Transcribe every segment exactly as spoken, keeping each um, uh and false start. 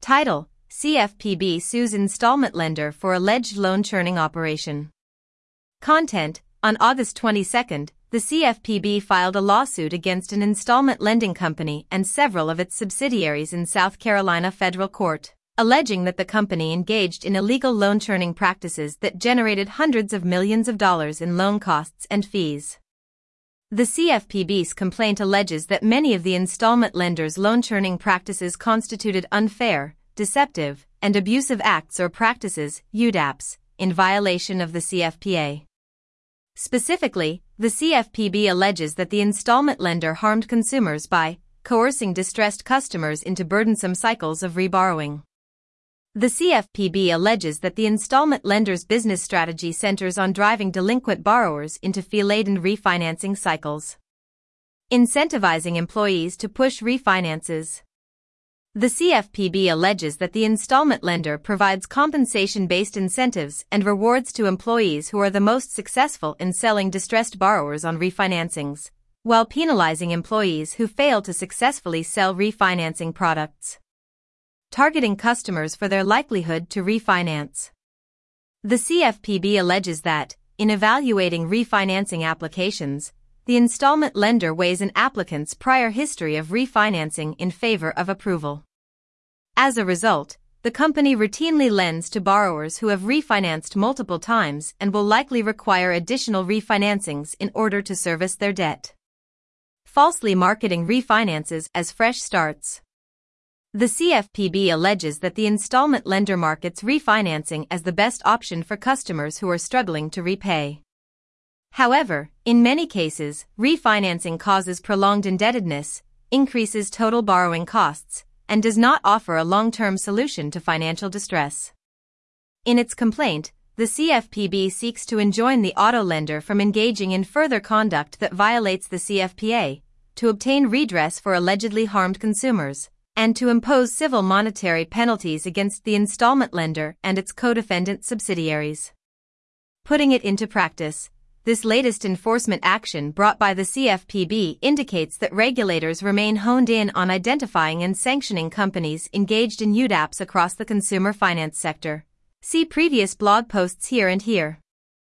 Title: C F P B sues installment lender for alleged loan churning operation. Content: On August twenty-second, the C F P B filed a lawsuit against an installment lending company and several of its subsidiaries in South Carolina federal court, alleging that the company engaged in illegal loan churning practices that generated hundreds of millions of dollars in loan costs and fees. The C F P B's complaint alleges that many of the installment lenders' loan churning practices constituted unfair, deceptive, and abusive acts or practices, U D A Ps, in violation of the C F P A. Specifically, the C F P B alleges that the installment lender harmed consumers by coercing distressed customers into burdensome cycles of reborrowing. The C F P B alleges that the installment lender's business strategy centers on driving delinquent borrowers into fee-laden refinancing cycles, incentivizing employees to push refinances. The C F P B alleges that the installment lender provides compensation-based incentives and rewards to employees who are the most successful in selling distressed borrowers on refinancings, while penalizing employees who fail to successfully sell refinancing products, targeting customers for their likelihood to refinance. The C F P B alleges that, in evaluating refinancing applications, the installment lender weighs an applicant's prior history of refinancing in favor of approval. As a result, the company routinely lends to borrowers who have refinanced multiple times and will likely require additional refinancings in order to service their debt, falsely marketing refinances as fresh starts. The C F P B alleges that the installment lender markets refinancing as the best option for customers who are struggling to repay. However, in many cases, refinancing causes prolonged indebtedness, increases total borrowing costs, and does not offer a long-term solution to financial distress. In its complaint, the C F P B seeks to enjoin the auto lender from engaging in further conduct that violates the C F P A, to obtain redress for allegedly harmed consumers, and to impose civil monetary penalties against the installment lender and its co-defendant subsidiaries. Putting it into practice, this latest enforcement action brought by the C F P B indicates that regulators remain honed in on identifying and sanctioning companies engaged in U D A Ps across the consumer finance sector. See previous blog posts here and here.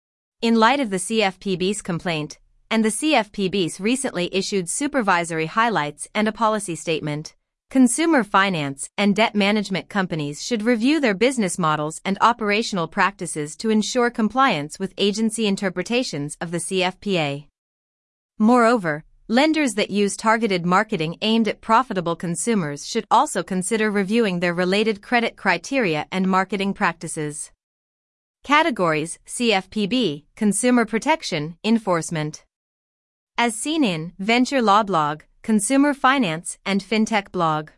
In light of the C F P B's complaint, and the C F P B's recently issued supervisory highlights and a policy statement, consumer finance and debt management companies should review their business models and operational practices to ensure compliance with agency interpretations of the C F P A. Moreover, lenders that use targeted marketing aimed at profitable consumers should also consider reviewing their related credit criteria and marketing practices. Categories: C F P B, Consumer Protection, Enforcement. As seen in Venture Law Blog, Consumer Finance and FinTech Blog.